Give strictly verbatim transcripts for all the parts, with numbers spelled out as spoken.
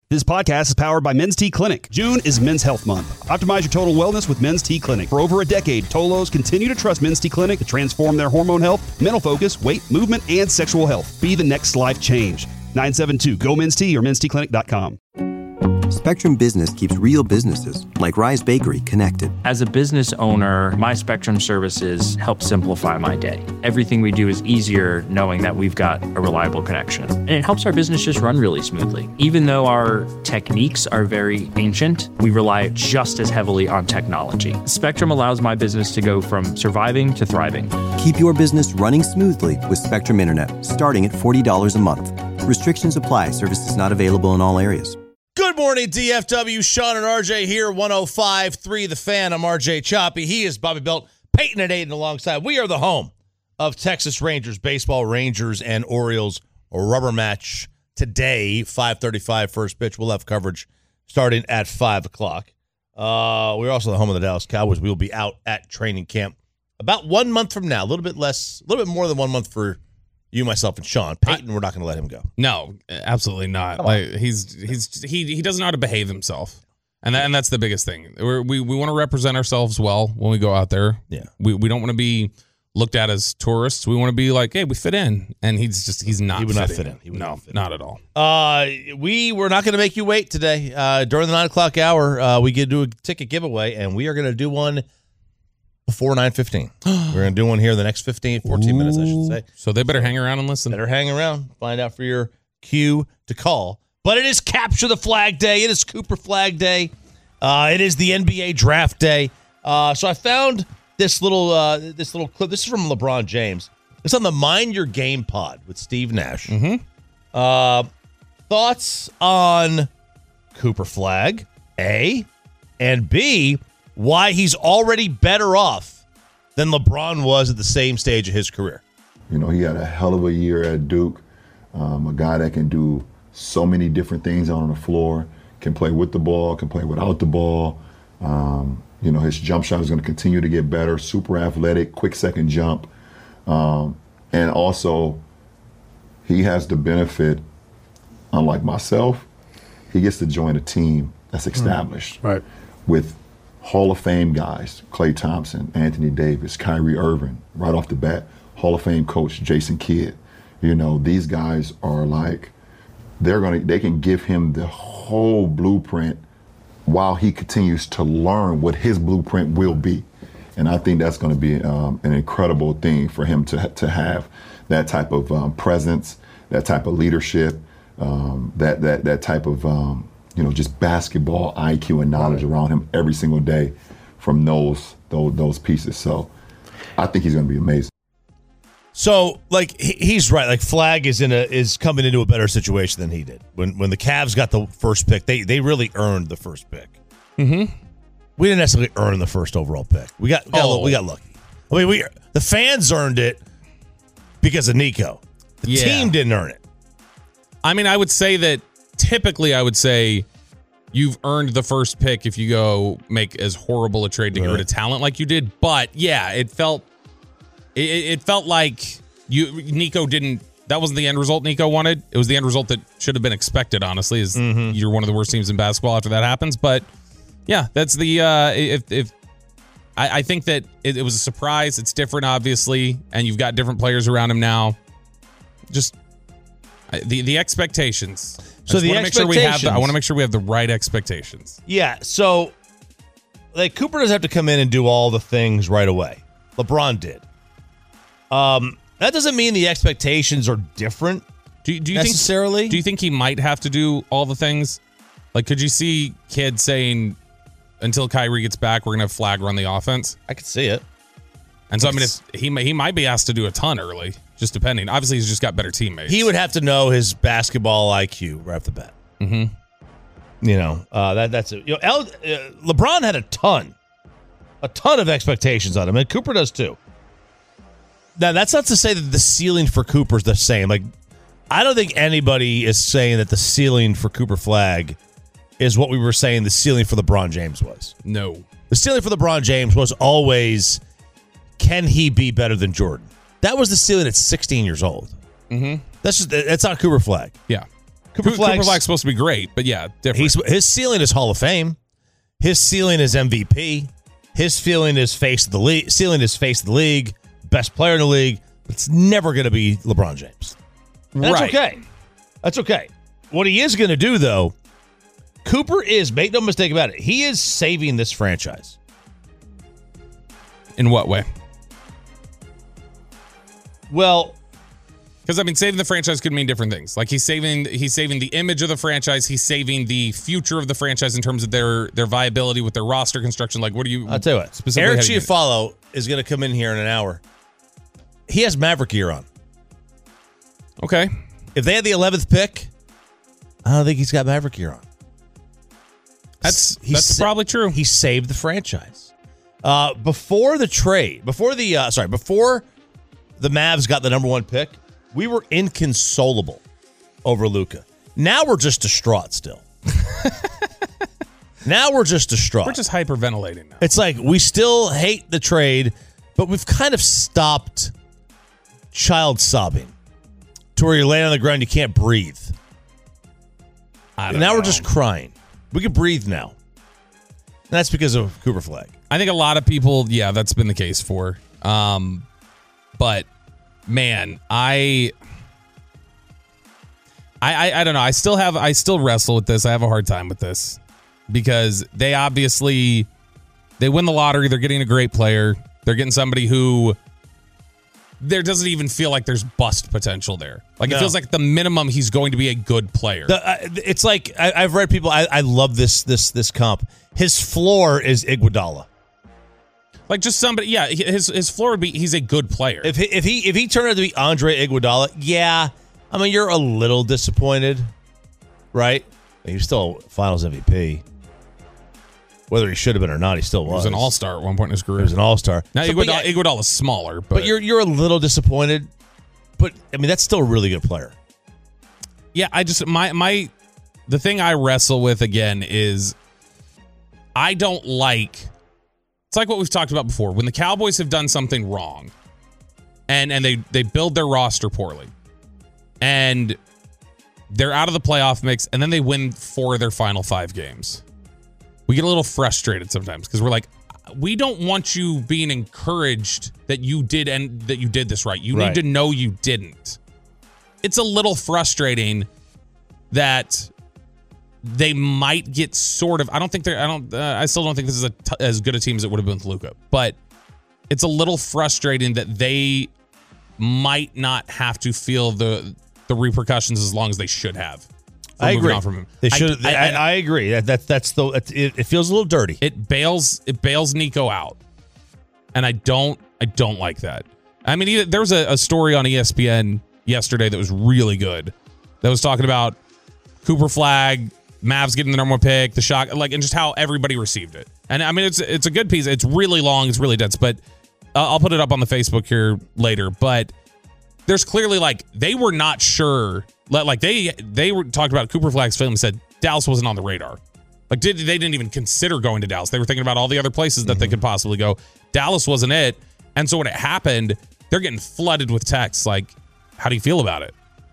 This podcast is powered by Men's T Clinic. June is Men's Health Month. Optimize your total wellness with Men's T Clinic. For over a decade, Tolos continue to trust Men's T Clinic to transform their hormone health, mental focus, weight, movement, and sexual health. Be the next life change. nine seven two, G O Men's T or men's t clinic dot com. Spectrum Business keeps real businesses, like Rise Bakery, connected. As a business owner, my Spectrum services help simplify my day. Everything we do is easier knowing that we've got a reliable connection. And it helps our business just run really smoothly. Even though our techniques are very ancient, we rely just as heavily on technology. Spectrum allows my business to go from surviving to thriving. Keep your business running smoothly with Spectrum Internet, starting at forty dollars a month. Restrictions apply. Services not available in all areas. Good morning, D F W. Sean and R J here, one oh five point three The Fan. I'm R J Choppy. He is Bobby Belt, Peyton and Aiden alongside. We are the home of Texas Rangers baseball. Rangers and Orioles rubber match today, five thirty-five first pitch. We'll have coverage starting at five o'clock. Uh, we're also the home of the Dallas Cowboys. We will be out at training camp about one month from now, a little bit less, a little bit more than one month for you, myself, and Sean. Peyton, I, we're not going to let him go. No, absolutely not. Like he's he's he he doesn't know how to behave himself, and that, and that's the biggest thing. We're, we we want to represent ourselves well when we go out there. Yeah, we we don't want to be looked at as tourists. We want to be like, hey, we fit in, and he's just he's not. He would fitting. not fit in. He would no, not, fit not in. at all. Uh, we were not going to make you wait today. Uh, during the nine o'clock hour, uh, we get to do a ticket giveaway, and we are going to do one before nine fifteen. We're going to do one here in the next fifteen, fourteen minutes, I should say. So they better hang around and listen. Better hang around. Find out for your cue to call. But it is Capture the Flag Day. It is Cooper Flag Day. Uh, it is the N B A Draft Day. Uh, so I found this little uh, this little clip. This is from LeBron James. It's on the Mind Your Game pod with Steve Nash. Mm-hmm. Uh, thoughts on Cooper Flag, A, and B, why he's already better off than LeBron was at the same stage of his career. You know, he had a hell of a year at Duke, um, a guy that can do so many different things out on the floor, can play with the ball, can play without the ball. Um, you know, his jump shot is going to continue to get better, super athletic, quick second jump. Um, and also, he has the benefit, unlike myself, he gets to join a team that's established. Right. With Hall of Fame guys, Klay Thompson, Anthony Davis, Kyrie Irving, right off the bat, Hall of Fame coach Jason Kidd. You know, these guys are like, they're gonna, they can give him the whole blueprint while he continues to learn what his blueprint will be. And I think that's gonna be um, an incredible thing for him to, to have that type of um, presence, that type of leadership, um, that, that, that type of, um, you know, just basketball I Q and knowledge around him every single day from those those, those pieces. So I think he's going to be amazing. So, like, he's right. Like, Flag is in a is coming into a better situation than he did. When when the Cavs got the first pick, they they really earned the first pick. Mm-hmm. We didn't necessarily earn the first overall pick. We got, we got, oh. we got lucky. I mean, we the fans earned it because of Nico. The yeah. team didn't earn it. I mean, I would say that typically I would say you've earned the first pick if you go make as horrible a trade to right. get rid of talent like you did. But yeah, it felt it, it felt like you Nico didn't. That wasn't the end result Nico wanted. It was the end result that should have been expected. Honestly, is mm-hmm. you're one of the worst teams in basketball after that happens. But yeah, that's the uh, if if I, I think that it, it was a surprise. It's different, obviously, and you've got different players around him now. Just the the expectations. So the expectations. Make sure we have the, I want to make sure we have the right expectations. Yeah. So, like, Cooper doesn't have to come in and do all the things right away. LeBron did. Um, that doesn't mean the expectations are different. Do you, do you necessarily? Think, do you think he might have to do all the things? Like, could you see Kidd saying, "Until Kyrie gets back, we're gonna have Flag run the offense"? I could see it. And so, I mean, if he he might be asked to do a ton early. Just depending. Obviously, he's just got better teammates. He would have to know his basketball I Q right off the bat. Mm-hmm. You know, uh, that that's it. You know, El, uh, LeBron had a ton, a ton of expectations on him, and Cooper does too. Now, that's not to say that the ceiling for Cooper's the same. Like, I don't think anybody is saying that the ceiling for Cooper Flag is what we were saying the ceiling for LeBron James was. No. The ceiling for LeBron James was always, can he be better than Jordan? That was the ceiling at sixteen years old. Mm-hmm. That's just that's not Cooper Flag. Yeah. Cooper, Cooper Flag's, Flag's supposed to be great, but yeah, different. He's, his ceiling is Hall of Fame. His ceiling is M V P. His feeling is face of the league. Ceiling is face of the league. Best player in the league. It's never going to be LeBron James. And that's Right. okay. That's okay. What he is going to do, though, Cooper is, make no mistake about it, he is saving this franchise. In what way? Well, Because I mean, saving the franchise could mean different things. Like he's saving, he's saving the image of the franchise. He's saving the future of the franchise in terms of their their viability with their roster construction. Like, what do you? I'll tell you what. Specifically, Eric how do you- Chiafalo is going to come in here in an hour. He has Maverick gear on. Okay. If they had the eleventh pick, I don't think he's got Maverick gear on. That's He that's sa- probably true. He saved the franchise. Uh, before the trade, before the uh, sorry, before the Mavs got the number one pick, we were inconsolable over Luka. Now we're just distraught still. Now we're just distraught. We're just hyperventilating now. It's like we still hate the trade, but we've kind of stopped child sobbing to where you're laying on the ground, you can't breathe. I And don't now know. we're just crying. We can breathe now. And that's because of Cooper Flag. I think a lot of people, yeah, that's been the case for. Um, but man, I, I, I, I don't know. I still have, I still wrestle with this. I have a hard time with this because they obviously, they win the lottery. They're getting a great player. They're getting somebody who there doesn't even feel like there's bust potential there. Like No. it feels like the minimum he's going to be a good player. The, uh, it's like I, I've read people. I, I love this this this comp. His floor is Iguodala. like just somebody, yeah, his his floor would be he's a good player. If he if he if he turned out to be Andre Iguodala, yeah, I mean you're a little disappointed, right? He was still Finals M V P. Whether he should have been or not, he still was. He was an all-star at one point in his career. He was an all-star. Now So, but, Iguodala, yeah, Iguodala's smaller, but, but you're you're a little disappointed. But I mean that's still a really good player. yeah, I just my my the thing I wrestle with again is I don't like it's like what we've talked about before. When the Cowboys have done something wrong and and they they build their roster poorly and they're out of the playoff mix and then they win four of their final five games. We get a little frustrated sometimes because we're like, we don't want you being encouraged that you did and that you did this right. You Right. need to know you didn't. It's a little frustrating that they might get sort of. I don't think they're. I don't. Uh, I still don't think this is a t- as good a team as it would have been with Luka. But it's a little frustrating that they might not have to feel the the repercussions as long as they should have. for I moving agree. on from him. They should. I, I, I, I, agree. That, that that's the. It, it feels a little dirty. it bails it bails Nico out, and I don't I don't like that. I mean, either, there was a, a story on E S P N yesterday that was really good. That was talking about Cooper Flag, Mavs getting the number one pick, the shock, like, and just how everybody received it. And I mean, it's it's a good piece. It's really long. It's really dense, but uh, I'll put it up on the Facebook here later. But there's clearly like they were not sure. Like they they were talked about Cooper Flag's film and said Dallas wasn't on the radar. Like did they didn't even consider going to Dallas. They were thinking about all the other places that mm-hmm. they could possibly go. Dallas wasn't it. And so when it happened, they're getting flooded with texts like, "How do you feel about it?"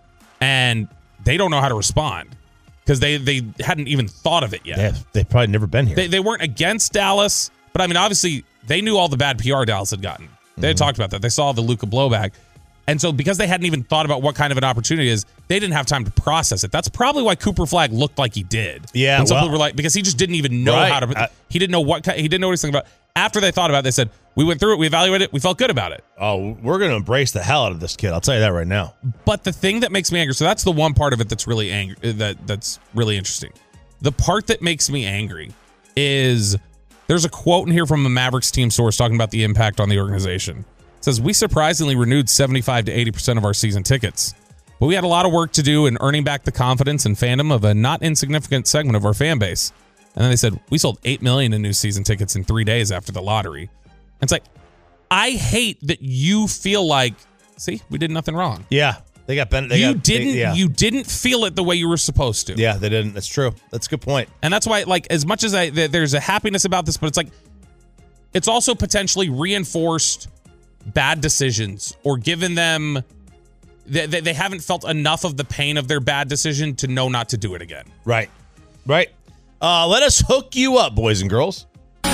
And they don't know how to respond because they they hadn't even thought of it yet. Yeah, they've probably never been here. They they weren't against Dallas, but I mean, obviously they knew all the bad P R Dallas had gotten. They had mm-hmm. talked about that. They saw the Luka blowback. And so because they hadn't even thought about what kind of an opportunity it is, they didn't have time to process it. That's probably why Cooper Flag looked like he did. Yeah, when some well, people were like, because he just didn't even know right. how to. I, he didn't know what he didn't know what he was thinking about. After they thought about it, they said, "We went through it, we evaluated it, we felt good about it." Oh, we're going to embrace the hell out of this kid. I'll tell you that right now. But the thing that makes me angry, so that's the one part of it that's really angry. That that's really interesting. The part that makes me angry is there's a quote in here from a Mavericks team source talking about the impact on the organization. It says, "We surprisingly renewed seventy-five to eighty percent of our season tickets, but we had a lot of work to do in earning back the confidence and fandom of a not insignificant segment of our fan base." And then they said, "We sold eight million in new season tickets in three days after the lottery." And it's like, I hate that you feel like, see, we did nothing wrong. Yeah, they got Bennett. They you got, didn't. They, yeah. You didn't feel it the way you were supposed to. Yeah, they didn't. That's true. That's a good point. And that's why, like, as much as I, th- there's a happiness about this, but it's like, it's also potentially reinforced bad decisions or given them they, they haven't felt enough of the pain of their bad decision to know not to do it again. Right. Right. Uh, let us hook you up, boys and girls.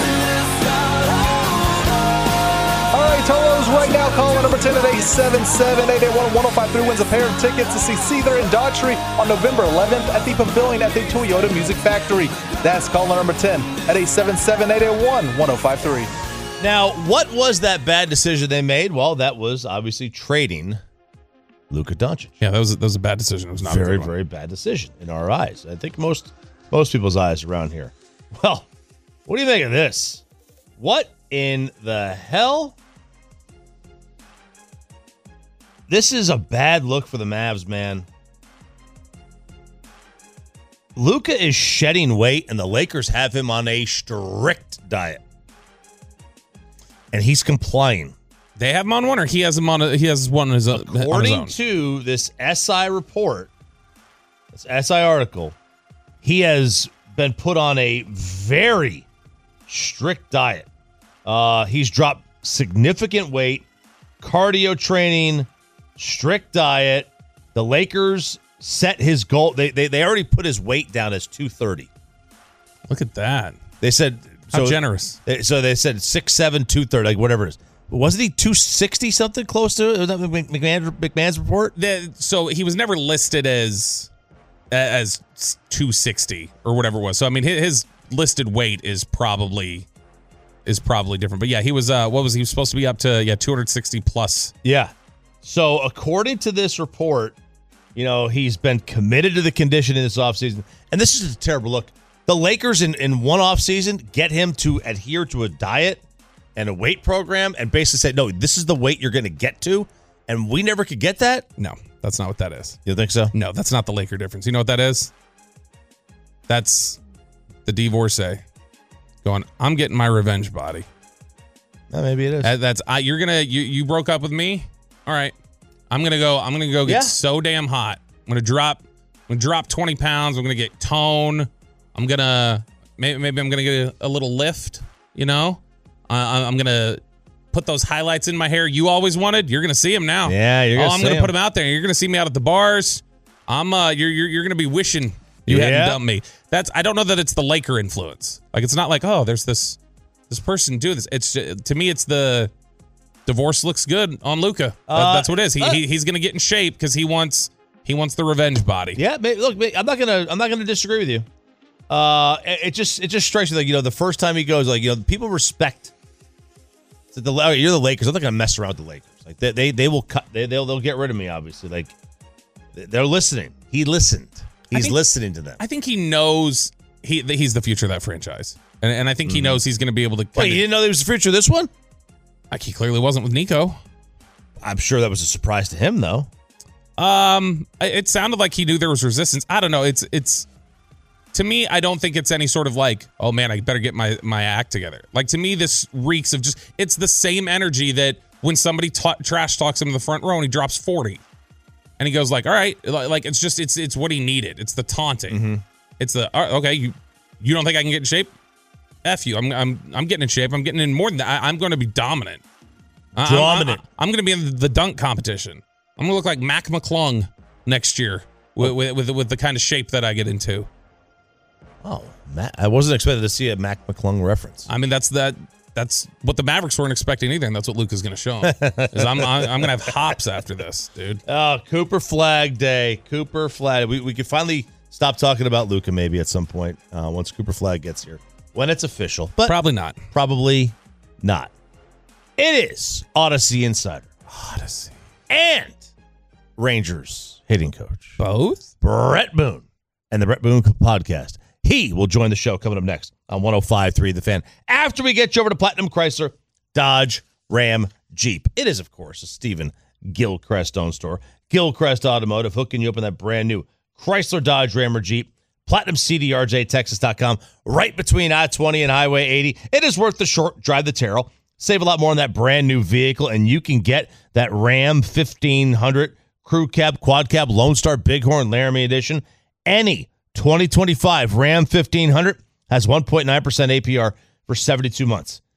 All right, Tolos, right now, caller number ten at eight seven seven, eight eight one, one oh five three wins a pair of tickets to see Seether and Daughtry on November eleventh at the Pavilion at the Toyota Music Factory. That's caller number ten at eight seven seven, eight eight one, one oh five three. Now, what was that bad decision they made? Well, that was obviously trading Luka Doncic. Yeah, that was that was a bad decision. It was not very, a good one. very bad decision in our eyes. I think most most people's eyes around here. Well, what do you think of this? What in the hell? This is a bad look for the Mavs, man. Luka is shedding weight, and the Lakers have him on a strict diet. And he's complying. They have him on one, or he has him on. A, he has one on his, According on his own. to this S I report, this S I article, he has been put on a very strict diet. Uh, he's dropped significant weight, cardio training, strict diet. The Lakers set his goal. They they, they already put his weight down as two thirty. Look at that. They said How so, generous. So they said six seven, two thirty, like whatever it is. Wasn't he two sixty something close to it? Was that McMahon, McMahon's report? The, so he was never listed as as two sixty or whatever it was. So I mean, his, his listed weight is probably is probably different. But yeah, he was. Uh, what was he, he was supposed to be up to? Yeah, two sixty plus. Yeah. So according to this report, you know, he's been committed to the condition in this offseason. And this is a terrible look. The Lakers in, in one offseason get him to adhere to a diet and a weight program and basically say, no, this is the weight you're going to get to. And we never could get that? No, that's not what that is. You think so? No, that's not the Laker difference. You know what that is? That's the divorcee going, I'm getting my revenge body. Uh, maybe it is. That, that's I, you're gonna you you broke up with me. All right, I'm gonna go. I'm gonna go get Yeah. so damn hot. I'm gonna drop. I'm gonna drop twenty pounds. I'm gonna get tone. I'm gonna maybe maybe I'm gonna get a, a little lift. You know, I, I'm gonna put those highlights in my hair you always wanted. You're gonna see them now. Yeah, you're gonna Oh, I'm see gonna 'em. put them out there. You're gonna see me out at the bars. I'm uh, you're you're you're gonna be wishing you Yeah. hadn't dumped me. That's I don't know that it's the Laker influence. Like it's not like oh, there's this this person doing this. It's to me, it's the divorce looks good on Luka. Uh, That's what it is. He, uh, he he's gonna get in shape because he wants he wants the revenge body. Yeah, maybe, look, maybe, I'm not gonna I'm not gonna disagree with you. Uh, it, it just it just strikes me like you know the first time he goes like you know people respect. The, the you're the Lakers. I'm not gonna mess around with the Lakers. Like they they, they will cut. They they'll they'll get rid of me. Obviously, like they're listening. He listened. He's think- listening to them. I think he knows he that he's the future of that franchise, and, and I think he knows he's gonna be able to. Wait, you didn't know there was a future of this one? Like he clearly wasn't with Nico. I'm sure that was a surprise to him, though. Um, it sounded like he knew there was resistance. I don't know. It's it's to me. I don't think it's any sort of like, oh man, I better get my my act together. Like to me, this reeks of just. It's the same energy that when somebody ta- trash talks him in the front row and he drops forty, and he goes like, all right, like it's just it's it's what he needed. It's the taunting. Mm-hmm. It's the all right, okay. You you don't think I can get in shape? F you. I'm I'm I'm getting in shape. I'm getting in more than that. I, I'm going to be dominant. I- I'm- Dominant. I'm, I'm going to be in the dunk competition. I'm going to look like Mac McClung next year with, with with with the kind of shape that I get into. Oh, Matt, I wasn't expecting to see a Mac McClung reference. I mean, that's that. That's what the Mavericks weren't expecting either, and that's what Luka's going to show him. Is I'm I'm, I'm going to have hops after this, dude. Oh, Cooper Flag Day. Cooper Flag. We we could finally stop talking about Luka maybe at some point uh, once Cooper Flag gets here when it's official, but Probably not. probably not. It is Odyssey Insider Odyssey. and Rangers hitting coach Both? Brett Boone and the Brett Boone Podcast. He will join the show coming up next on one oh five point three The Fan. After we get you over to Platinum Chrysler, Dodge, Ram, Jeep. It is, of course, a Stephen Gilchrist owned store. Gilchrist Automotive hooking you up in that brand new Chrysler, Dodge, Ram, or Jeep. Platinum C D R J Texas dot com, right between I twenty and Highway eighty. It is worth the short drive to Terrell. Save a lot more on that brand new vehicle, and you can get that Ram fifteen hundred Crew Cab, Quad Cab, Lone Star, Bighorn, Laramie Edition. Any twenty twenty-five Ram fifteen hundred has one point nine percent A P R for seventy-two months.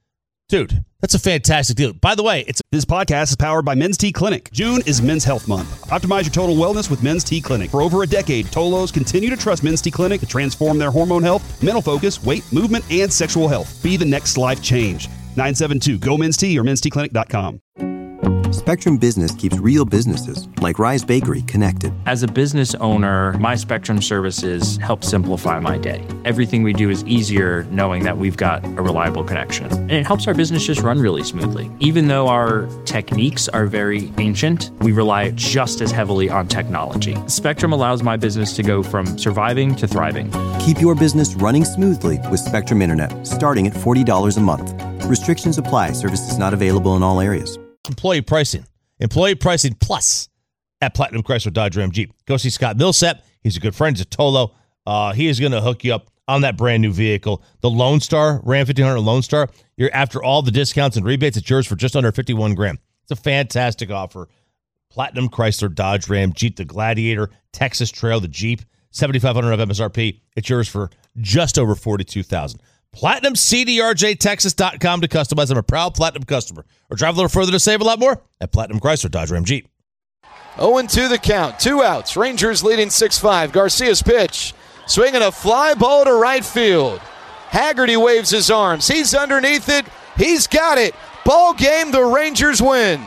Dude, that's a fantastic deal. By the way, it's This podcast is powered by Men's T Clinic. June is Men's Health Month. Optimize your total wellness with Men's T Clinic. For over a decade, Tolos continue to trust Men's T Clinic to transform their hormone health, mental focus, weight, movement, and sexual health. Be the next life change. nine seven two, G O Men's T or men's t clinic dot com. Spectrum Business keeps real businesses, like Rise Bakery, connected. As a business owner, my Spectrum services help simplify my day. Everything we do is easier knowing that we've got a reliable connection. And it helps our business just run really smoothly. Even though our techniques are very ancient, we rely just as heavily on technology. Spectrum allows my business to go from surviving to thriving. Keep your business running smoothly with Spectrum Internet, starting at forty dollars a month. Restrictions apply. Services not available in all areas. employee pricing. Employee pricing plus at Platinum Chrysler Dodge Ram Jeep. Go see Scott Millsap. He's a good friend. He's a Tolo. Uh, he is going to hook you up on that brand new vehicle. The Lone Star, Ram fifteen hundred Lone Star. You're after all the discounts and rebates, it's yours for just under fifty-one grand. It's a fantastic offer. Platinum Chrysler Dodge Ram Jeep, the Gladiator, Texas Trail, the Jeep, seventy-five hundred of M S R P. It's yours for just over forty-two thousand. Platinum C D R J Texas dot com to customize. I'm a proud Platinum customer. Or drive a little further to save a lot more at Platinum Chrysler Dodge Ram Jeep. oh and two the count. Two outs. Rangers leading six five. Garcia's pitch. Swinging a fly ball to right field. Haggerty waves his arms. He's underneath it. He's got it. Ball game. The Rangers win.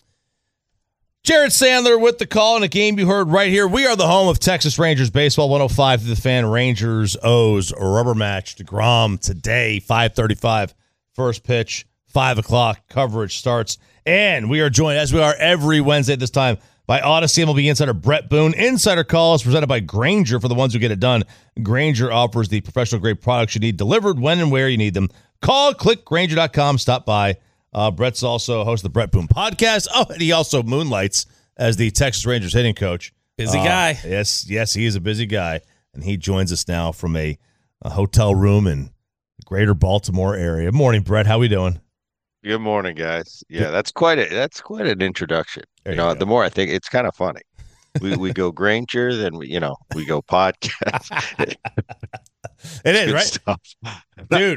Jared Sandler with the call in a game you heard right here. We are the home of Texas Rangers baseball. one oh five to the Fan. Rangers O's rubber match. DeGrom today, five thirty-five. First pitch, five o'clock. Coverage starts. And we are joined, as we are every Wednesday at this time, by Odyssey M L B insider Brett Boone. Insider Call is presented by Grainger for the ones who get it done. Grainger offers the professional-grade products you need delivered when and where you need them. Call, click, Grainger dot com, stop by. Uh, Brett's also host of the Brett Boone podcast. Oh, and he also moonlights as the Texas Rangers hitting coach. Busy uh, guy. Yes, yes, he is a busy guy. And he joins us now from a, a hotel room in the greater Baltimore area. Morning, Brett. How we doing? Good morning, guys. Yeah, that's quite a that's quite an introduction. There You you know, go. the more I think, it's kind of funny. We we go Granger, then we you know we go podcast. It is, Good right? stuff. Dude,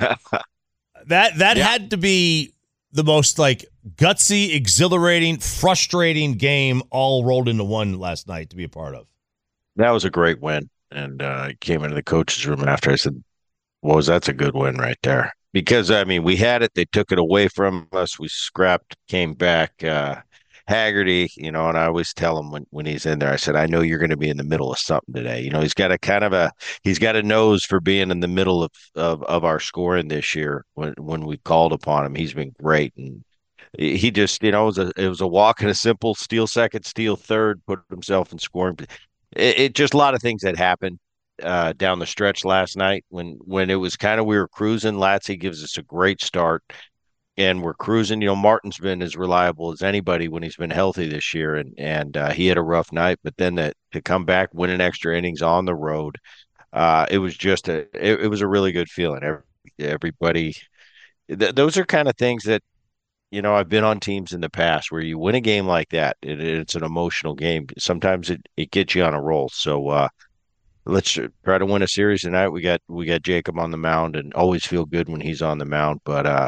that that Yeah. had to be the most like gutsy, exhilarating, frustrating game all rolled into one last night to be a part of. That was a great win, and uh, I came into the coach's room after. I said, "Well, that's a good win right there." Because I mean, we had it, they took it away from us. We scrapped, came back. Uh, Haggerty, you know, and I always tell him when, when he's in there, I said, I know you're going to be in the middle of something today. You know, he's got a kind of a, he's got a nose for being in the middle of, of, of our scoring this year when, when we called upon him. He's been great. And he just, you know, it was a, it was a walk and a simple steal second, steal third, put himself in scoring. It, it just a lot of things that happened uh, down the stretch last night when, when it was kind of, we were cruising. Latsy gives us a great start. And we're cruising. You know, Martin's been as reliable as anybody when he's been healthy this year, and and uh, he had a rough night. But then to, to come back, winning extra innings on the road, uh, it was just a it, it was a really good feeling. Every, everybody, th- those are kind of things that, you know, I've been on teams in the past where you win a game like that. It, it's an emotional game. Sometimes it, it gets you on a roll. So uh, let's try to win a series tonight. We got we got Jacob on the mound, and always feel good when he's on the mound. But uh,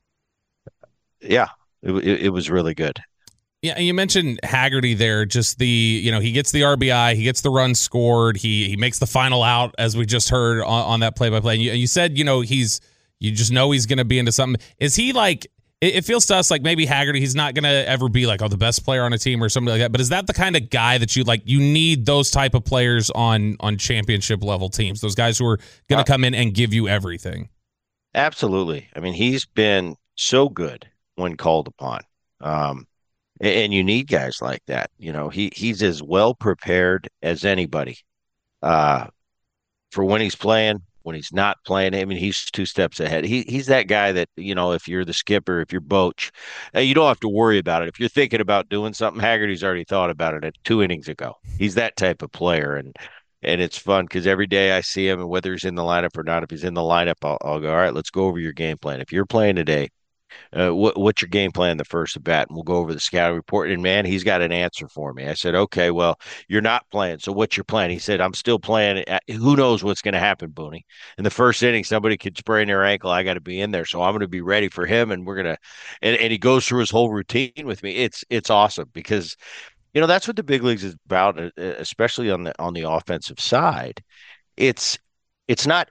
yeah, it, it, it was really good. Yeah, and you mentioned Haggerty there. Just the, you know, he gets the R B I, he gets the run scored, he he makes the final out, as we just heard on, on that play by play. And you, you said, you know, he's, you just know he's going to be into something. Is he like? It, it feels to us like maybe Haggerty, he's not going to ever be like, oh, the best player on a team or something like that. But is that the kind of guy that you like? You need those type of players on on championship level teams. Those guys who are going to come in and give you everything. Absolutely. I mean, he's been so good when called upon. Um, and, and you need guys like that. You know, he he's as well prepared as anybody uh, for when he's playing, when he's not playing. I mean, he's two steps ahead. He he's that guy that, you know, if you're the skipper, if you're Boch, uh, you don't have to worry about it. If you're thinking about doing something, Haggerty's already thought about it at two innings ago. He's that type of player. And And it's fun because every day I see him, and whether he's in the lineup or not, if he's in the lineup, I'll, I'll go, all right, let's go over your game plan. If you're playing today, uh, what, what's your game plan the first at bat? And we'll go over the scouting report. And man, he's got an answer for me. I said, okay, well, you're not playing. So what's your plan? He said, I'm still playing. Who knows what's going to happen, Booney? In the first inning, somebody could sprain their ankle. I got to be in there. So I'm going to be ready for him. And we're going to, and, and he goes through his whole routine with me. It's, it's awesome because, you know, that's what the big leagues is about, especially on the, on the offensive side. It's, it's not,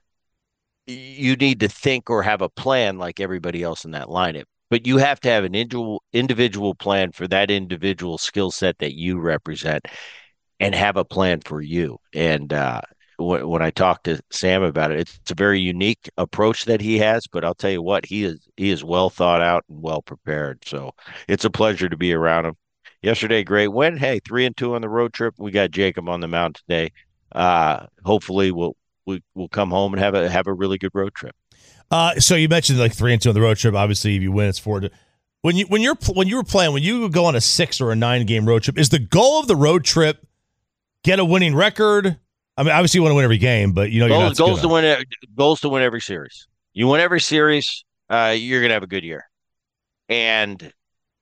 you need to think or have a plan like everybody else in that lineup, but you have to have an individual individual plan for that individual skill set that you represent and have a plan for you. And uh, w- when I talked to Sam about it, it's, it's a very unique approach that he has, but I'll tell you what, he is, he is well thought out and well prepared. So it's a pleasure to be around him. Yesterday, great win. Hey, three and two on the road trip. We got Jacob on the mound today. Uh, hopefully we'll, we will come home and have a have a really good road trip. Uh, so you mentioned like three and two on the road trip. Obviously, if you win, it's four. To, when you when you're when you were playing, when you go on a six or a nine game road trip, is the goal of the road trip get a winning record? I mean, obviously you want to win every game, but you know, goals, you're not goals to win. Goals to win every series. You win every series, uh, you're gonna have a good year, and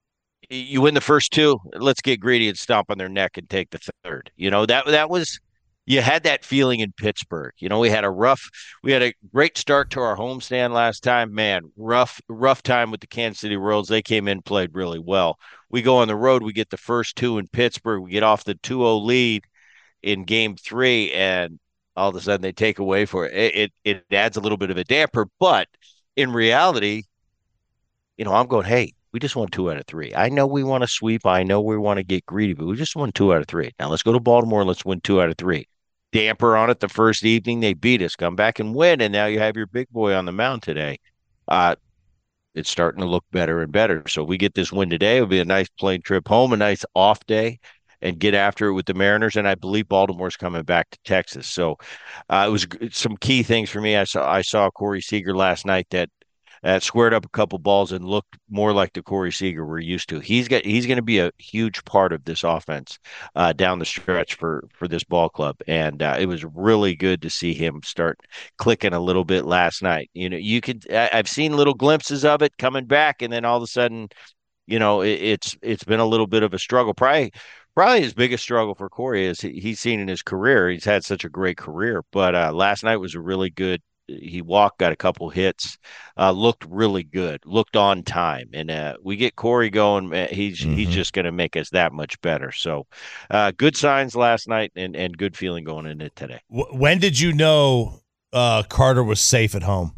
you win the first two. Let's get greedy and stomp on their neck and take the third. You know that that was. You had that feeling in Pittsburgh. You know, we had a rough, we had a great start to our homestand last time. Man, rough, rough time with the Kansas City Royals. They came in, played really well. We go on the road. We get the first two in Pittsburgh. We get off the two oh lead in game three, and all of a sudden they take away for it. It, it, it adds a little bit of a damper. But in reality, you know, I'm going, hey, we just won two out of three. I know we want to sweep. I know we want to get greedy, but we just won two out of three. Now let's go to Baltimore. Let's win two out of three. Damper on it the first evening. They beat us. Come back and win, and now you have your big boy on the mound today. Uh, it's starting to look better and better. So we get this win today. It'll be a nice plane trip home, a nice off day, and get after it with the Mariners. And I believe Baltimore's coming back to Texas. So uh, it was some key things for me. I saw I saw Corey Seager last night that Uh, squared up a couple balls and looked more like the Corey Seager we're used to. He's got he's going to be a huge part of this offense uh, down the stretch for for this ball club, and uh, it was really good to see him start clicking a little bit last night. You know, you could I, I've seen little glimpses of it coming back, and then all of a sudden, you know, it, it's it's been a little bit of a struggle. Probably probably his biggest struggle for Corey is he, he's seen in his career. He's had such a great career, but uh, last night was a really good. He walked, got a couple hits, uh, looked really good, looked on time, and uh, we get Corey going. He's mm-hmm. he's just going to make us that much better. So, uh, good signs last night, and and good feeling going into today. When did you know uh, Carter was safe at home?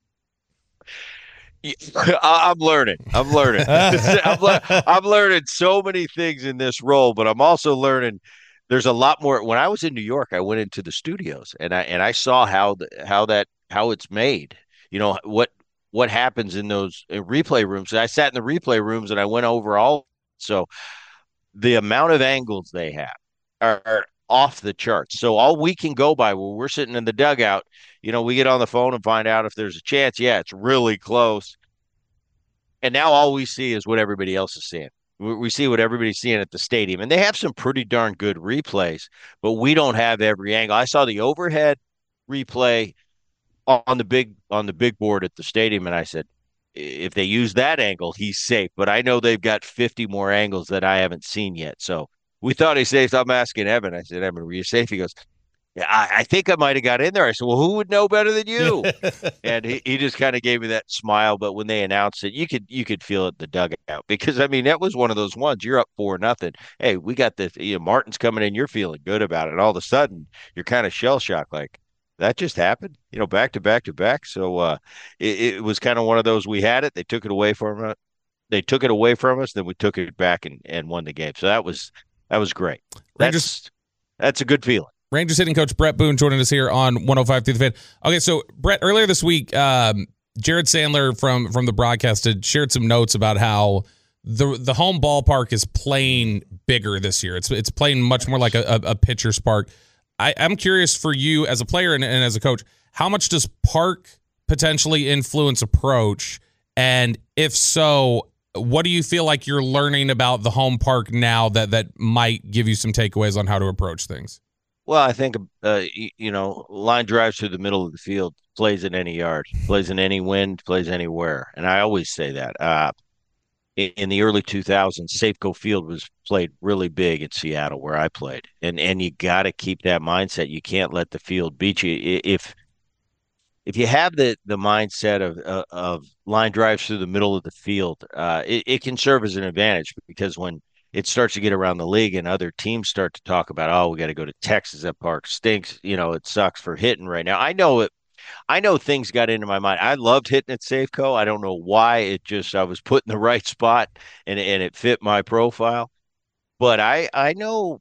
I'm learning. I'm learning. I'm, le- I'm learning so many things in this role, but I'm also learning. There's a lot more. When I was in New York, I went into the studios and I and I saw how the, how that how it's made. You know what what happens in those replay rooms. I sat in the replay rooms and I went over all. So the amount of angles they have are, are off the charts. So all we can go by when we're sitting in the dugout, you know, we get on the phone and find out if there's a chance. Yeah, it's really close. And now all we see is what everybody else is seeing. We see what everybody's seeing at the stadium, and they have some pretty darn good replays, but we don't have every angle. I saw the overhead replay on the big on the big board at the stadium, and I said, if they use that angle, he's safe. But I know they've got fifty more angles that I haven't seen yet. So we thought he's safe. So I'm asking Evan. I said, Evan, were you safe? He goes, yeah, I, I think I might have got in there. I said, well, who would know better than you? And he, he just kind of gave me that smile. But when they announced it, you could you could feel it in the dugout because, I mean, that was one of those ones. You're up four nothing. Hey, we got this. You know, Martin's coming in. You're feeling good about it. And all of a sudden, you're kind of shell shocked. Like, that just happened, you know, back to back to back. So uh, it, it was kind of one of those. We had it. They took it away from us. They took it away from us. Then we took it back and, and won the game. So that was that was great. That's Rangers, that's a good feeling. Rangers hitting coach Brett Boone joining us here on one oh five through the Fan. Okay, so Brett, earlier this week, um, Jared Sandler from from the broadcast had shared some notes about how the the home ballpark is playing bigger this year. It's it's playing much more like a, a, a pitcher's park. I, I'm curious for you as a player and, and as a coach, how much does park potentially influence approach? And if so, what do you feel like you're learning about the home park now that that might give you some takeaways on how to approach things? Well, I think uh, you, you know, line drives through the middle of the field, plays in any yard, plays in any wind, plays anywhere, and I always say that. Uh, in, in the early two thousands, Safeco Field was played really big in Seattle, where I played, and and you got to keep that mindset. You can't let the field beat you. If if you have the the mindset of of, of line drives through the middle of the field, uh, it, it can serve as an advantage because when it starts to get around the league and other teams start to talk about, oh, we got to go to Texas. That park stinks. You know, it sucks for hitting right now. I know it. I know things got into my mind. I loved hitting at Safeco. I don't know why. It just I was put in the right spot and and it fit my profile. But I I know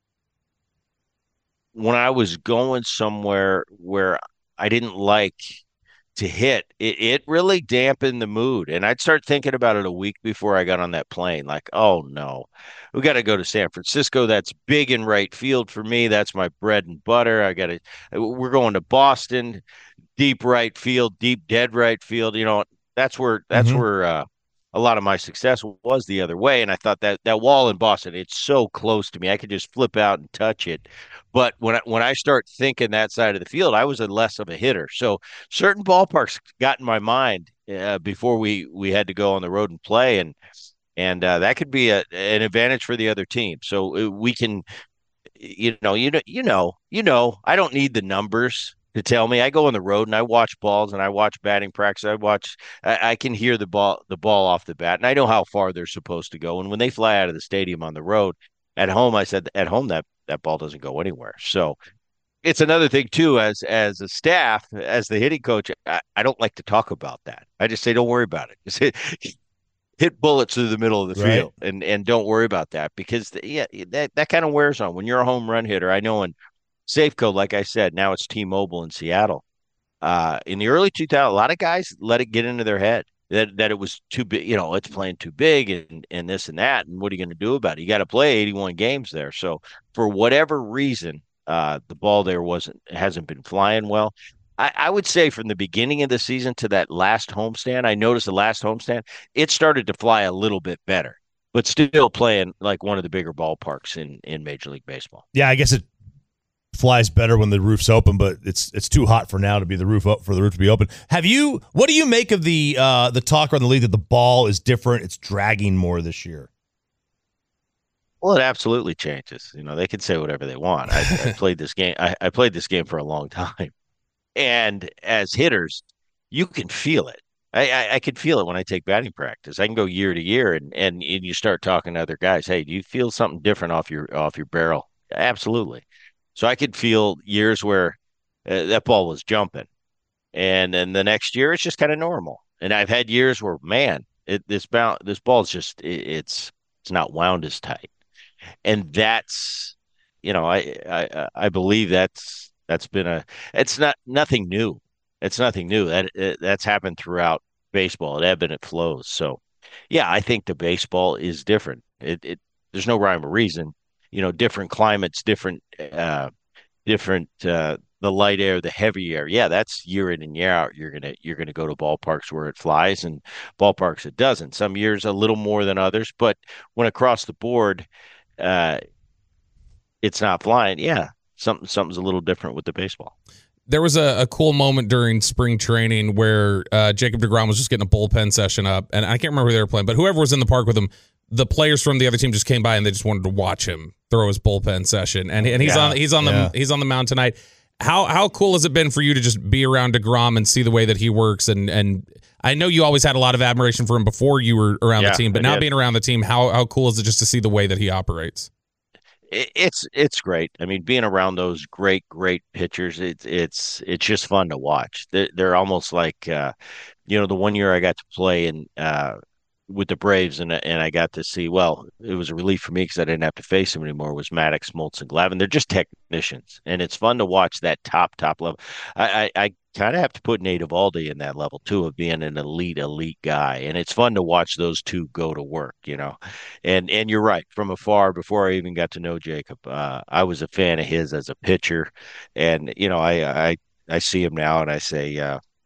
when I was going somewhere where I didn't like to hit, it, it really dampened the mood. And I'd start thinking about it a week before I got on that plane. Like, oh no, we got to go to San Francisco. That's big in right field for me. That's my bread and butter. I got to, we're going to Boston, deep right field, deep dead right field. You know, that's where, that's Mhm. where, uh, a lot of my success was the other way. And I thought that that wall in Boston, it's so close to me. I could just flip out and touch it. But when I, when I start thinking that side of the field, I was a less of a hitter. So certain ballparks got in my mind uh, before we we had to go on the road and play, and and uh, that could be a, an advantage for the other team. So uh, we can, you know, you know, you know, you know, I don't need the numbers to tell me. I go on the road and I watch balls and I watch batting practice. I watch, I, I can hear the ball, the ball off the bat, and I know how far they're supposed to go. And when they fly out of the stadium on the road, at home, I said at home that that ball doesn't go anywhere. So it's another thing too, as as a staff, as the hitting coach, I, I don't like to talk about that. I just say, don't worry about it. Just hit, hit bullets through the middle of the Right. field, and and don't worry about that because the, yeah, that that kind of wears on when you're a home run hitter. I know in Safeco, like I said, now it's T-Mobile in Seattle. Uh, in the early two thousands, a lot of guys let it get into their head that that it was too big. You know, it's playing too big and and this and that. And what are you going to do about it? You got to play eighty-one games there. So for whatever reason, uh, the ball there wasn't hasn't been flying well. I, I would say from the beginning of the season to that last homestand, I noticed the last homestand, it started to fly a little bit better, but still playing like one of the bigger ballparks in in Major League Baseball. Yeah, I guess it flies better when the roof's open, but it's it's too hot for now to be the roof up for the roof to be open. Have you? What do you make of the uh, the talk around the league that the ball is different? It's dragging more this year. Well, it absolutely changes. You know, they can say whatever they want. I, I played this game. I, I played this game for a long time, and as hitters, you can feel it. I, I, I can feel it when I take batting practice. I can go year to year, and, and and you start talking to other guys. Hey, do you feel something different off your off your barrel? Absolutely. So I could feel years where uh, that ball was jumping, and then the next year it's just kind of normal. And I've had years where, man, it, this bound this ball's just it, it's it's not wound as tight, and that's you know I I I believe that's that's been a it's not nothing new. It's nothing new. That it, that's happened throughout baseball. It ebb and it flows. So yeah, I think the baseball is different. It it there's no rhyme or reason. You know, different climates, different uh different uh the light air, the heavy air. Yeah, that's year in and year out. You're gonna you're gonna go to ballparks where it flies and ballparks it doesn't. Some years a little more than others, but when across the board uh it's not flying, yeah, something something's a little different with the baseball. There was a, a cool moment during spring training where uh, Jacob deGrom was just getting a bullpen session up, and I can't remember who they were playing, but whoever was in the park with him, the players from the other team just came by and they just wanted to watch him throw his bullpen session, and and he's Yeah, on he's on yeah. the he's on the mound tonight. How how cool has it been for you to just be around deGrom and see the way that he works? And and I know you always had a lot of admiration for him before you were around Yeah, the team, but I now did. being around the team, how how cool is it just to see the way that he operates? It- It's it's great. I mean, being around those great great pitchers, it's it's it's just fun to watch. They're, they're almost like uh, you know, the one year I got to play in uh, with the Braves, and and I got to see. Well, it was a relief for me because I didn't have to face them anymore. Was Maddox, Smoltz, and Glavine? They're just technicians, and it's fun to watch that top top level. I I, I kind of have to put Nate Eovaldi in that level too of being an elite elite guy, and it's fun to watch those two go to work. You know, and and you're right. From afar, before I even got to know Jacob, uh, I was a fan of his as a pitcher, and you know, I I I see him now, and I say. Uh,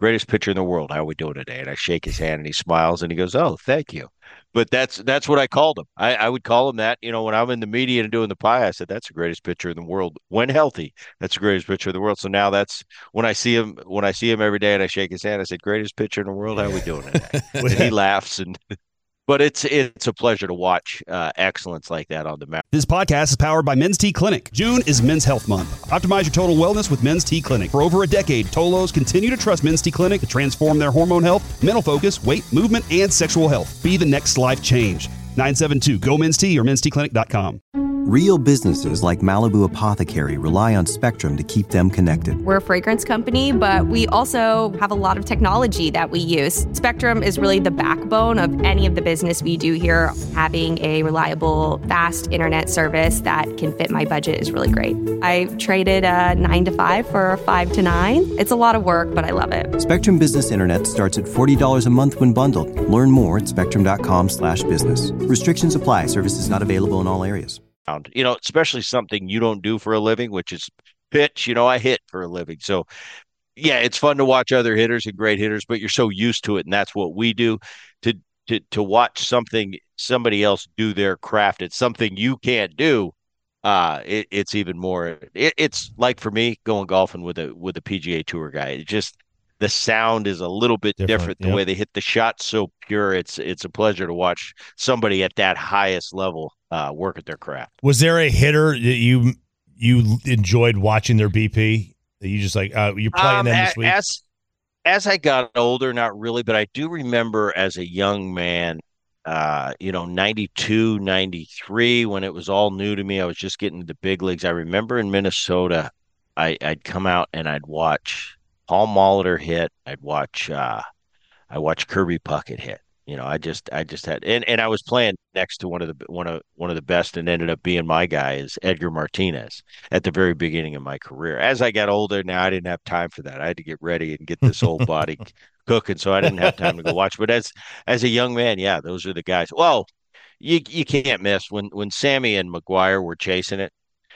greatest pitcher in the world. How are we doing today? And I shake his hand and he smiles and he goes, oh, thank you. But that's that's what I called him. I, I would call him that. You know, when I'm in the media and doing the pie, I said, that's the greatest pitcher in the world. When healthy, that's the greatest pitcher in the world. So now that's when I see him, when I see him every day and I shake his hand, I said, greatest pitcher in the world. How are we doing today? And he laughs. And But it's it's a pleasure to watch uh, excellence like that on the mound. This podcast is powered by Men's T Clinic. June is Men's Health Month. Optimize your total wellness with Men's T Clinic. For over a decade, Tolos continue to trust Men's T Clinic to transform their hormone health, mental focus, weight, movement, and sexual health. Be the next life change. nine seven two, G O Men's T or men's t clinic dot com. Real businesses like Malibu Apothecary rely on Spectrum to keep them connected. We're a fragrance company, but we also have a lot of technology that we use. Spectrum is really the backbone of any of the business we do here. Having a reliable, fast internet service that can fit my budget is really great. I traded a nine to five for a five to nine. It's a lot of work, but I love it. Spectrum Business Internet starts at forty dollars a month when bundled. Learn more at spectrum.com slash business. Restrictions apply. Services not available in all areas. You know, especially something you don't do for a living, which is pitch. You know, I hit for a living. So, yeah, it's fun to watch other hitters and great hitters, but you're so used to it, and that's what we do. To to to watch something somebody else do their craft, it's something you can't do. Uh, it, it's even more. It, it's like for me going golfing with a with a P G A Tour guy. It just the sound is a little bit different. different the yep. way they hit the shot, so pure. It's it's a pleasure to watch somebody at that highest level uh, work at their craft. Was there a hitter that you you enjoyed watching their B P? That you just like uh, you're playing um, them this week? As as I got older, not really, but I do remember as a young man, uh, you know, ninety-two, ninety-three, when it was all new to me. I was just getting to the big leagues. I remember in Minnesota, I, I'd come out and I'd watch Paul Molitor hit. I'd watch uh, I watched Kirby Puckett hit. You know, I just I just had and, and I was playing next to one of the one of one of the best, and ended up being my guy is Edgar Martinez at the very beginning of my career. As I got older, now I didn't have time for that. I had to get ready and get this old body cooking, so I didn't have time to go watch. But as as a young man, yeah, those are the guys. Well, you you can't miss when when Sammy and McGuire were chasing it.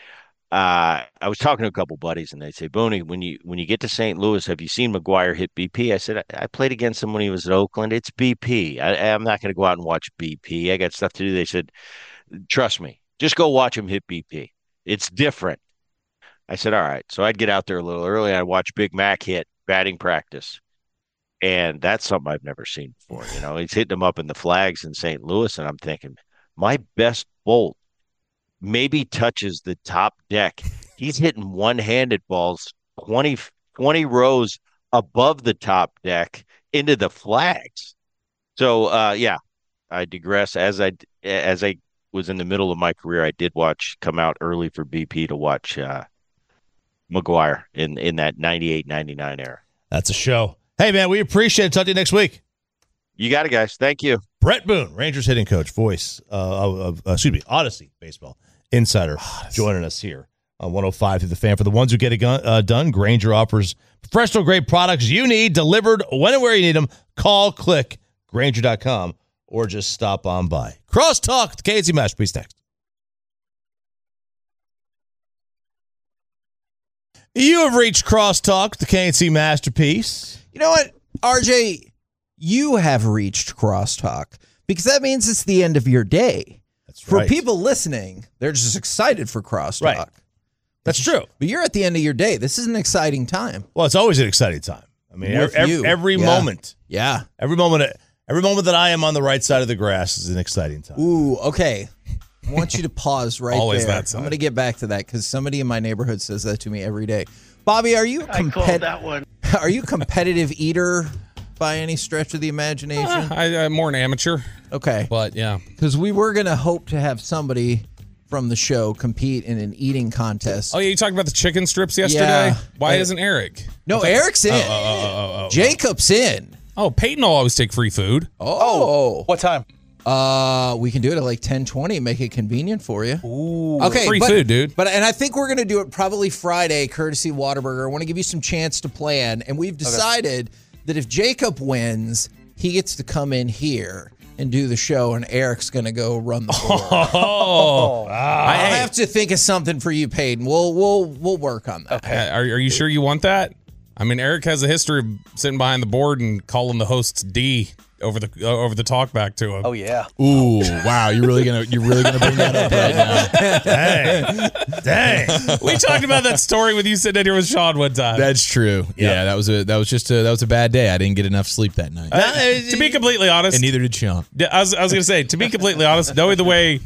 Uh, I was talking to a couple buddies, and they say, Booney, when you when you get to Saint Louis, have you seen McGuire hit B P? I said, I, I played against him when he was at Oakland. It's B P. I, I'm not going to go out and watch B P. I got stuff to do. They said, trust me, just go watch him hit B P. It's different. I said, all right. So I'd get out there a little early. I'd watch Big Mac hit batting practice. And that's something I've never seen before. You know, he's hitting them up in the flags in Saint Louis, and I'm thinking, my best bolt maybe touches the top deck. He's hitting one-handed balls twenty, twenty rows above the top deck into the flags. So, uh, yeah, I digress. As I as I was in the middle of my career, I did watch come out early for B P to watch uh, McGuire in, in that ninety-eight ninety-nine era. That's a show. Hey, man, we appreciate it. Talk to you next week. You got it, guys. Thank you. Brett Boone, Rangers hitting coach, voice uh, of, uh, excuse me, Odyssey Baseball Insider, Odyssey. Joining us here on one oh five through the Fan. For the ones who get it uh, done, Grainger offers professional-grade products you need delivered when and where you need them. Call, click, Grainger dot com, or just stop on by. Crosstalk, the K N C Masterpiece next. You have reached Crosstalk, the K N C Masterpiece. You know what, R J? You have reached Crosstalk because that means it's the end of your day. That's for right. people listening, they're just excited for Crosstalk. Right. That's true. But you're at the end of your day. This is an exciting time. Well, it's always an exciting time. I mean, With every, you. every Yeah. moment. Yeah. Every moment every moment that I am on the right side of the grass is an exciting time. Ooh, okay. I want you to pause right Always there. that side. I'm going to get back to that because somebody in my neighborhood says that to me every day. Bobby, are you a compet- that one. Are you a competitive eater by any stretch of the imagination? Uh, I, I'm more an amateur. Okay. But, yeah. Because we were going to hope to have somebody from the show compete in an eating contest. Oh, yeah, you talked about the chicken strips yesterday? Yeah. Why Uh, isn't Eric? No, Eric's in. Oh, oh, oh, oh, oh, Jacob's in. Oh, Peyton will always take free food. Oh. What time? Uh, we can do it at like ten twenty, make it convenient for you. Ooh. Okay, Free but, food, dude. But and I think we're gonna do it probably Friday, courtesy Whataburger. I want to give you some chance to plan, and we've decided that if Jacob wins, he gets to come in here and do the show, and Eric's gonna go run the board. Oh, I have to think of something for you, Peyton. We'll we'll we'll work on that. Uh, are, are you sure you want that? I mean, Eric has a history of sitting behind the board and calling the hosts D over the uh, over the talk back to him. Oh yeah. Ooh, wow! You're really gonna you're really gonna bring that up right Dang, now. dang. We talked about that story with you sitting in here with Sean one time. That's true. Yeah, that was a that was just a that was a bad day. I didn't get enough sleep that night. Uh, to be completely honest, and neither did Sean. I was I was gonna say, to be completely honest, knowing the way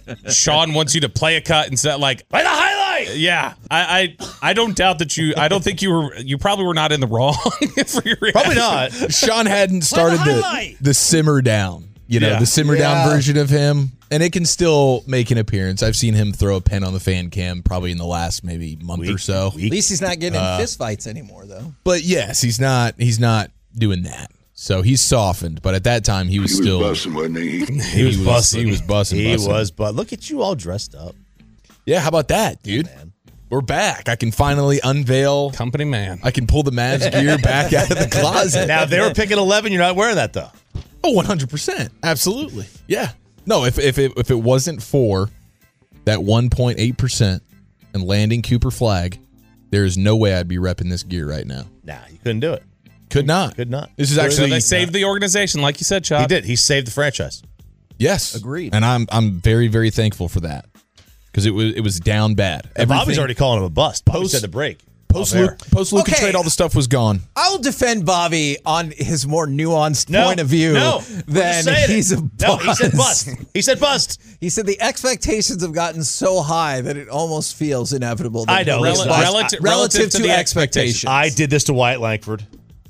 Sean wants you to play a cut instead, like Play the highlight. yeah, I, I I don't doubt that you. I don't think you were. You probably were not in the wrong for your reaction. Probably not. Sean hadn't started the, highlight. the simmer down, you know, Yeah. the simmer Yeah. down version of him. And it can still make an appearance. I've seen him throw a pen on the fan cam probably in the last maybe month or so. At least he's not getting in fist fights anymore, though. But yes, he's not he's not doing that. So he's softened, but at that time he was He still was busting, wasn't he? he was busting. He was busting. He busting. was, but look at you all dressed up. Yeah, how about that, dude? We're back. I can finally unveil company man. I can pull the Mavs gear back out of the closet. Now, if they were picking eleven, you're not wearing that, though. Oh, one hundred percent. Absolutely. Yeah. No, if if it, if it wasn't for that one point eight percent and landing Cooper Flag, there is no way I'd be repping this gear right now. Nah, you couldn't do it. Could not. Could not. This is So actually they saved the organization, like you said, Chop. He did. He saved the franchise. Yes. Agreed. And I'm I'm very very thankful for that. Cuz it was it was down bad. And Bobby's Everything- already calling him a bust. Bobby Post- said the break. Post off air. Luke, post Luka Okay. trade, all the stuff was gone. I'll defend Bobby on his more nuanced No, point of view no, we're than just saying he's it. a bust. No, he said bust. He said bust. He said the expectations have gotten so high that it almost feels inevitable. That I know. he'll Listen, bust. relative- relative, relative to to the expectations. I did this to Wyatt Langford.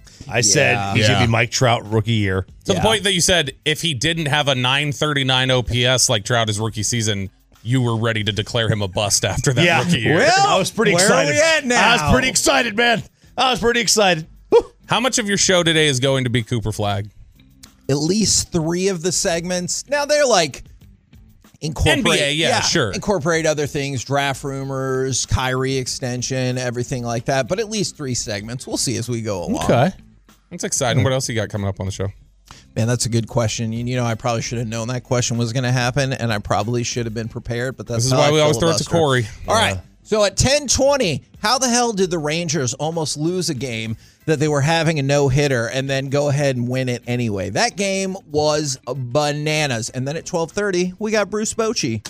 I said Yeah. he should Yeah. be Mike Trout rookie year. To Yeah. the point that you said if he didn't have a nine thirty-nine O P S like Trout his rookie season, you were ready to declare him a bust after that Yeah. rookie year. Well, I was pretty where excited. are we at now? I was pretty excited, man. I was pretty excited. Whew. How much of your show today is going to be Cooper Flag? At least three of the segments. Now they're like incorporate, N B A, yeah, sure. incorporate other things, draft rumors, Kyrie extension, everything like that. But at least three segments. We'll see as we go along. That's exciting. What else you got coming up on the show? Man, that's a good question. You, you know, I probably should have known that question was going to happen, and I probably should have been prepared. But that's This is how why I we always throw it to filibuster. Corey. All right. So at ten twenty, how the hell did the Rangers almost lose a game that they were having a no-hitter and then go ahead and win it anyway? That game was bananas. And then at twelve thirty, we got Bruce Bochy.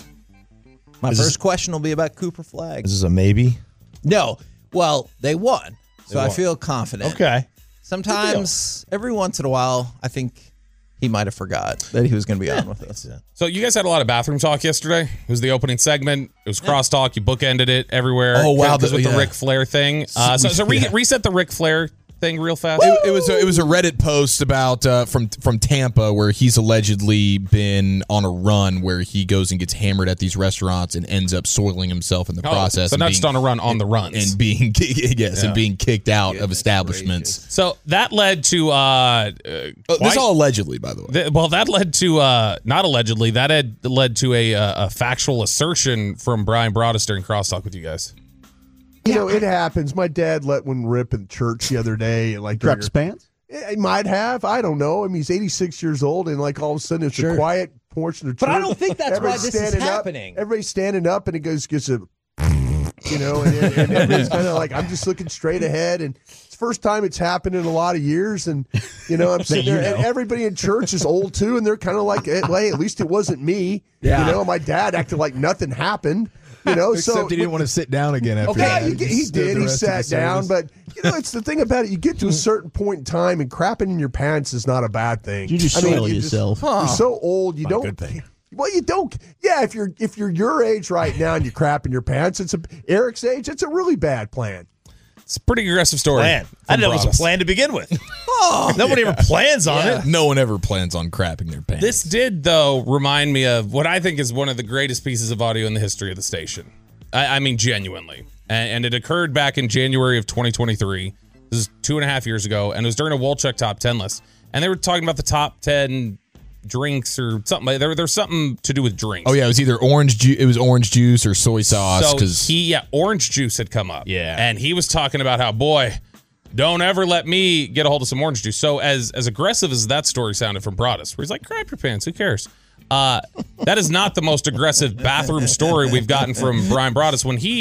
My Is first this- question will be about Cooper Flag. This is a maybe. No. Well, they won. So They I won. feel confident. Okay. Sometimes, every once in a while, I think he might have forgot that he was going to be on with us. So you guys had a lot of bathroom talk yesterday. It was the opening segment. It was crosstalk. You bookended it everywhere. Oh, wow, Because the- with the yeah. Ric Flair thing. Uh, so so re- Yeah. reset the Ric Flair thing real fast. It, it was a, it was a Reddit post about uh, from from Tampa where he's allegedly been on a run where he goes and gets hammered at these restaurants and ends up soiling himself in the Oh, process. so and not being- just on a run, on the runs. and being yes Yeah. and being kicked out of establishments. So that led to uh, uh Oh, quite- this all allegedly, by the way. Th- well, that led to uh, not allegedly. That had led to a, uh, a factual assertion from Brian Broaddus during crosstalk with you guys. You know, it happens. My dad let one rip in church the other day. And like Dropped his pants? He might have. I don't know. I mean, he's eighty-six years old, and like all of a sudden, it's Sure. a quiet portion of church. But I don't think that's why Everybody's this is standing up. happening. Everybody's standing up, and it goes gets a, you know, and, and, and everybody's kind of like, I'm just looking straight ahead, and it's the first time it's happened in a lot of years, and you know, I'm sitting there, and everybody in church is old too, and they're kind of like, hey, at least it wasn't me. Yeah. You know, my dad acted like nothing happened. You know, Except so he didn't want to sit down again after Okay, that. he, just he stood did. the He rest of the sat down, service. but you know, it's the thing about it. You get to a certain point in time, and crapping in your pants is not a bad thing. You just I mean, soil you just- yourself. You're so old, you Not a don't. good thing. Well, you don't. Yeah, if you're if you're your age right now and you crap in your pants, it's a Eric's age. It's a really bad plan. It's a pretty aggressive story. Plan. I didn't know it was a plan to begin with. Nobody ever plans on it. No one ever plans on crapping their pants. This did, though, remind me of what I think is one of the greatest pieces of audio in the history of the station. I, I mean, genuinely. And, and it occurred back in January of twenty twenty-three. This is two and a half years ago. And it was during a Wolchuk top ten list. And they were talking about the top ten drinks or something. There, there's something to do with drinks. Oh yeah, it was either orange juice. It was orange juice or soy sauce. So Because he, yeah, orange juice had come up. Yeah. And he was talking about how, boy, don't ever let me get a hold of some orange juice. So as as aggressive as that story sounded from Broaddus, where he's like, crap your pants, who cares? Uh, that is not the most aggressive bathroom story we've gotten from Brian Broaddus. When he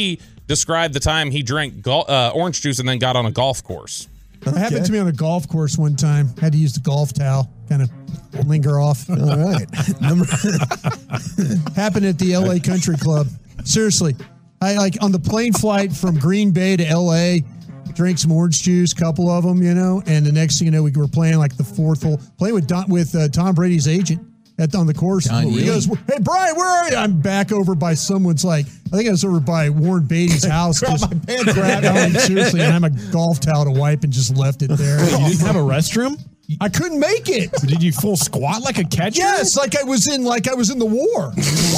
described the time he drank gol- uh, orange juice and then got on a golf course. It happened to me on a golf course one time. Had to use the golf towel, kind of linger off. All right. Number happened at the L A Country Club. Seriously, I like on the plane flight from Green Bay to L A. Drank some orange juice, couple of them, you know, and the next thing you know, we were playing like the fourth hole, playing with Don, with uh, Tom Brady's agent at on the course. Don He Lee. goes, "Hey Brian, where are you?" I'm back over by someone's like, I think I was over by Warren Beatty's house. Grab just my pants. grabbed, I mean, seriously, and I have a golf towel to wipe and just left it there. Wait, you didn't have a restroom? I couldn't make it. Did you full squat like a catcher? Yes, like I was in, like I was in the war.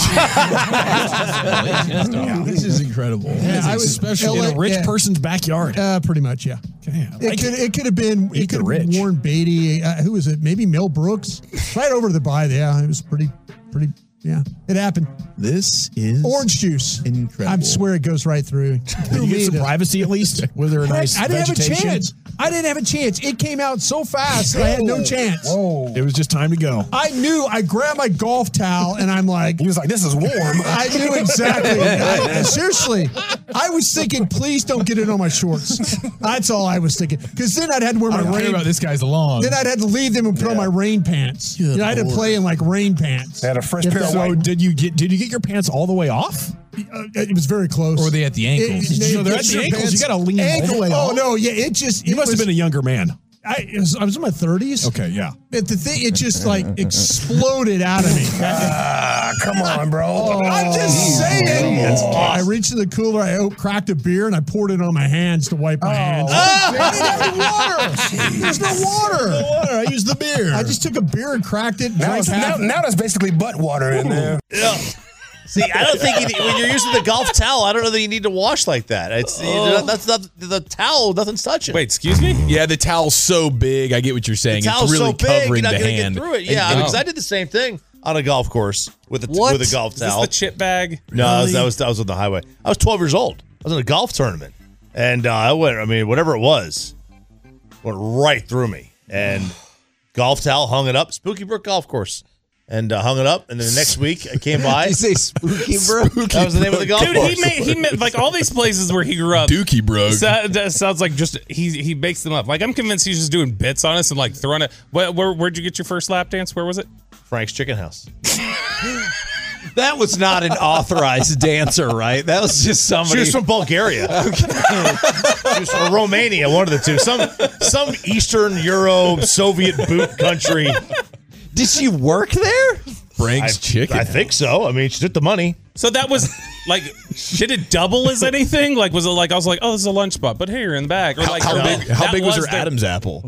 This is incredible. Yeah, I was especially L A in a rich yeah. person's backyard. Uh, pretty much, yeah. Okay, I It like could it could have been Eat it could the have been rich. Warren Beatty. Uh, who was it? Maybe Mel Brooks. Right over the by. Yeah, it was pretty pretty. Yeah, it happened. This is Orange juice. incredible. I swear it goes right through. Did you get some privacy at least? Was there a nice I didn't vegetation? have a chance. I didn't have a chance. It came out so fast that I had no chance. Whoa. It was just time to go. I knew. I grabbed my golf towel and I'm like, He was like, this is warm. I knew exactly. I, seriously, I was thinking, please don't get it on my shorts. That's all I was thinking. Because then I'd had to wear I my don't care rain. about this guy's lawn. Then I'd had to leave them and put on my rain pants. Good You know, I had to Lord. play in like rain pants. They had a fresh If pair that of white. white- Did you get did you get your pants all the way off? Uh, it was very close. Or were they at the ankles? It- You know, they're at it's the your ankles. pants- You gotta lean all the way Oh off. no, yeah, it just You it must was, have been a younger man. I, it was, I was in my thirties. Okay, yeah. But the thing, it just like exploded out of me. Ah, come on, bro. I'm just saying. I reached in the cooler, I op- cracked a beer, and I poured it on my hands to wipe my hands. I didn't have any water. There's no water. No water. I used the beer. I just took a beer and cracked it. And now, drank it's, now, half. now there's basically butt water in there. Yeah. See, I don't think you, when you're using the golf towel, I don't know that you need to wash like that. It's Oh. that's not the towel. Nothing's touching. Wait, excuse me? Yeah, the towel's so big. I get what you're saying. The It's towel's really so big, you're covering not the gonna hand. get through it. Yeah, And- because I did the same thing on a golf course with a What? with a golf Is this towel. the chip bag? No, that was, that was that was on the highway. I was twelve years old. I was in a golf tournament, and uh, I went. I mean, whatever it was, went right through me. And golf towel, hung it up. Spooky Brook Golf Course, and uh, hung it up. And then the next week, I came by. Did you say Spooky Brook? That was the name of the golf Dude, course. he made he made like all these places where he grew up. Dookie Brook. So, that sounds like just he he makes them up. Like I'm convinced he's just doing bits on us and like throwing it. Where, where where'd you get your first lap dance? Where was it? Frank's Chicken House. That was not an authorized dancer, right? That was just somebody. She was from Bulgaria. She was from Romania, one of the two. Some some Eastern Euro Soviet boot country. Did she work there? Frank's I, Chicken. I think so. I mean, she took the money. So that was like, did it double as anything? Like, was it like I was like, oh, this is a lunch spot, but here in the back, or like how no, big, how that big was her the- Adam's apple?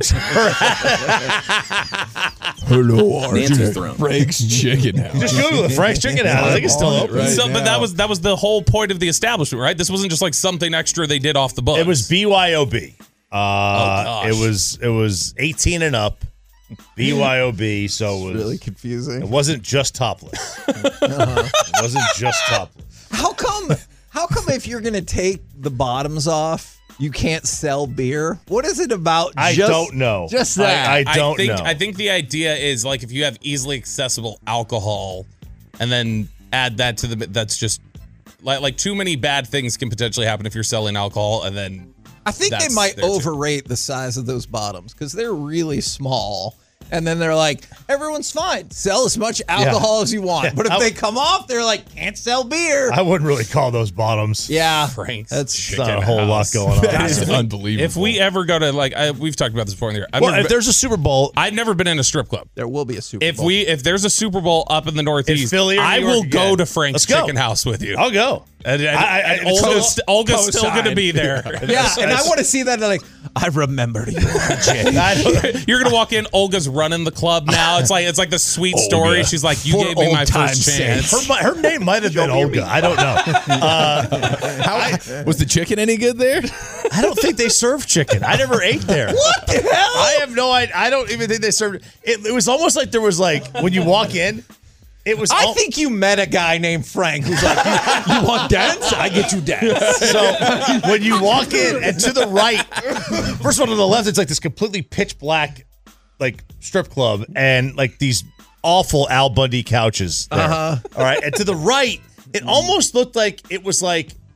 Hello, Nancy's throne. Frank's Chicken House. Just Google it. Frank's Chicken House. I think it's still open. Right So, but now. that was that was the whole point of the establishment, right? This wasn't just like something extra they did off the books. It was B Y O B. Uh, gosh. it was it was eighteen and up. B Y O B. So it was Really confusing. It wasn't just topless. It wasn't just topless. How come? How come if you're gonna take the bottoms off, you can't sell beer? What is it about? I just, don't know. Just that. I, I don't think, know. I think the idea is like if you have easily accessible alcohol, and then add that to the that's just like like too many bad things can potentially happen if you're selling alcohol, and then I think they that's might there too. overrate the size of those bottoms because they're really small. And then they're like, everyone's fine. Sell as much alcohol Yeah. as you want. Yeah. But if I- they come off, they're like, can't sell beer. I wouldn't really call those bottoms. yeah. Frank's That's There's not a whole lot going on. That is If we- unbelievable. If we ever go to like, I, we've talked about this before in the year. I've, Well, never if been, there's a Super Bowl, I've never been in a strip club. there will be a Super If Bowl. we if there's a Super Bowl up in the Northeast, Philly or I New will York go again. to Frank's Let's go. Chicken House with you. I'll go. And, and, I- I- and it's Olga's, co- Olga's still co-sign. going to be there. yeah, and I want to see that. They're like, I remember you, Jay. I don't- You're gonna walk in. Olga's running the club now. It's like it's like the sweet story. Olga. She's like, you For gave me my old first time's chance. sake. her, her name might have been Olga. I don't know. Uh, How, was the chicken any good there? I don't think they serve chicken. I never ate there. What the hell? I have no idea. I don't even think they served it. It was almost like there was like when you walk in, it was. I al- think you met a guy named Frank who's like, you, you want dance? I get you dance. so. When you walk in and to the right, first one to the left, it's like this completely pitch black, like strip club, and like these awful Al Bundy couches. There. Uh-huh. All right, and to the right, it almost looked like it was like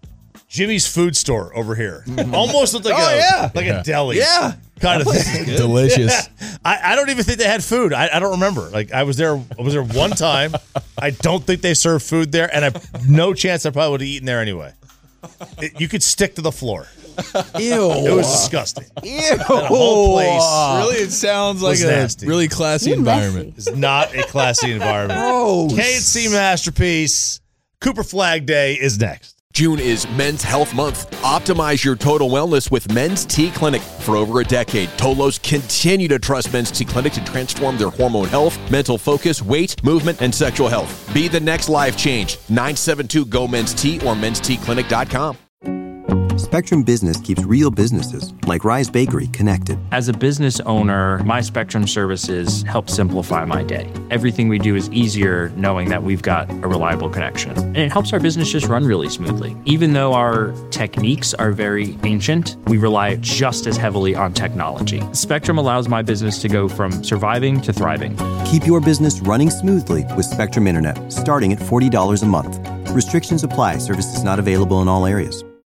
Jimmy's Food Store over here. Almost looked like Oh, a yeah. like Yeah. a deli. Yeah. Kind of thing. Delicious. I, I don't even think they had food. I, I don't remember. Like I was there. I was there one time. I don't think they served food there, and I no chance I probably would have eaten there anyway. It, you could stick to the floor. Ew. It was disgusting. Ew. That whole place Really, it sounds like was a nasty. really classy environment. is not a classy environment. Gross. K and C Masterpiece. Cooper Flag Day is next. June is Men's Health Month. Optimize your total wellness with Men's T Clinic. For over a decade, Tolos continue to trust Men's T Clinic to transform their hormone health, mental focus, weight, movement, and sexual health. Be the next life change. nine seven two G O Men's T or mens t clinic dot com. Spectrum Business keeps real businesses, like Rise Bakery, connected. As a business owner, my Spectrum services help simplify my day. Everything we do is easier knowing that we've got a reliable connection. And it helps our business just run really smoothly. Even though our techniques are very ancient, we rely just as heavily on technology. Spectrum allows my business to go from surviving to thriving. Keep your business running smoothly with Spectrum Internet, starting at forty dollars a month. Restrictions apply. Services not available in all areas.